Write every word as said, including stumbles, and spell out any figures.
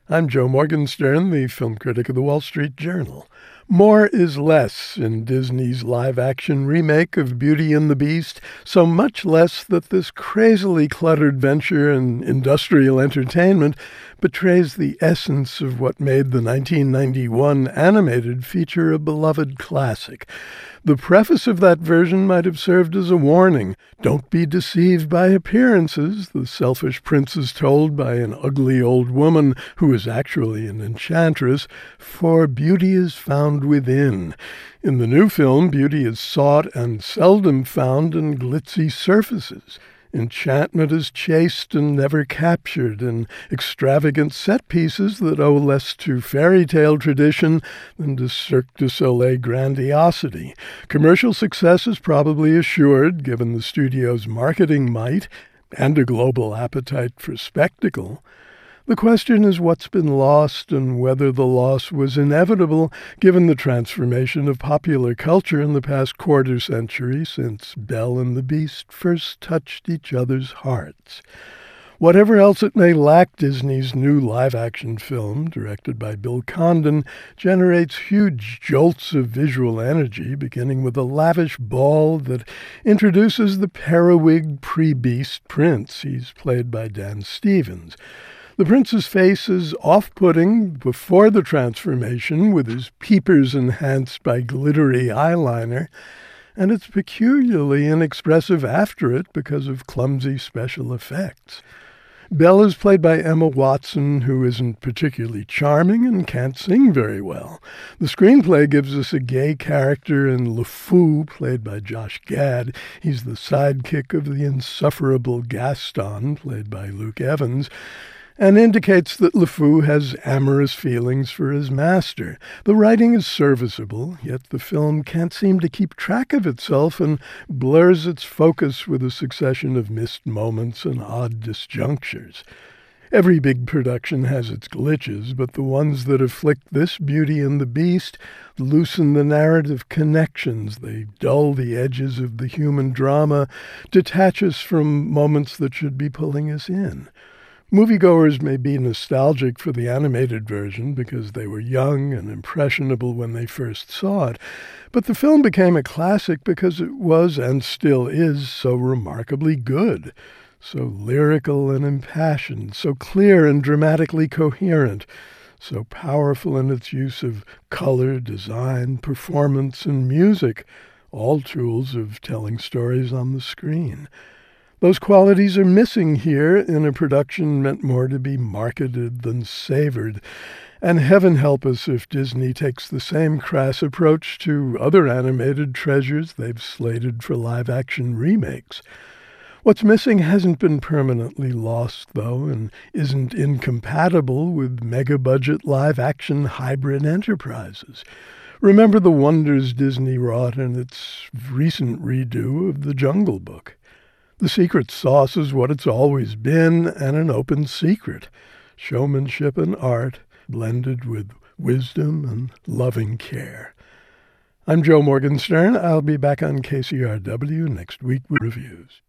I'm Joe Morgenstern, the film critic of the Wall Street Journal. More is less in Disney's live-action remake of Beauty and the Beast, so much less that this crazily cluttered venture in industrial entertainment betrays the essence of what made the nineteen ninety-one animated feature a beloved classic. The preface of that version might have served as a warning. Don't be deceived by appearances, the selfish prince is told by an ugly old woman who is actually an enchantress, for beauty is found within. In the new film, beauty is sought and seldom found in glitzy surfaces. Enchantment is chased and never captured in extravagant set pieces that owe less to fairy tale tradition than to Cirque du Soleil grandiosity. Commercial success is probably assured, given the studio's marketing might and a global appetite for spectacle. The question is what's been lost and whether the loss was inevitable given the transformation of popular culture in the past quarter century since Belle and the Beast first touched each other's hearts. Whatever else it may lack, Disney's new live-action film, directed by Bill Condon, generates huge jolts of visual energy, beginning with a lavish ball that introduces the periwig pre-Beast prince. He's played by Dan Stevens. The prince's face is off-putting before the transformation, with his peepers enhanced by glittery eyeliner, and it's peculiarly inexpressive after it because of clumsy special effects. Belle is played by Emma Watson, who isn't particularly charming and can't sing very well. The screenplay gives us a gay character in LeFou, played by Josh Gad. He's the sidekick of the insufferable Gaston, played by Luke Evans, and indicates that LeFou has amorous feelings for his master. The writing is serviceable, yet the film can't seem to keep track of itself and blurs its focus with a succession of missed moments and odd disjunctures. Every big production has its glitches, but the ones that afflict this Beauty and the Beast loosen the narrative connections. They dull the edges of the human drama, detach us from moments that should be pulling us in. Moviegoers may be nostalgic for the animated version because they were young and impressionable when they first saw it, but the film became a classic because it was and still is so remarkably good, so lyrical and impassioned, so clear and dramatically coherent, so powerful in its use of color, design, performance, and music, all tools of telling stories on the screen. Those qualities are missing here in a production meant more to be marketed than savored, and heaven help us if Disney takes the same crass approach to other animated treasures they've slated for live-action remakes. What's missing hasn't been permanently lost, though, and isn't incompatible with mega-budget live-action hybrid enterprises. Remember the wonders Disney wrought in its recent redo of The Jungle Book. The secret sauce is what it's always been, and an open secret. Showmanship and art blended with wisdom and loving care. I'm Joe Morgenstern. I'll be back on K C R W next week with reviews.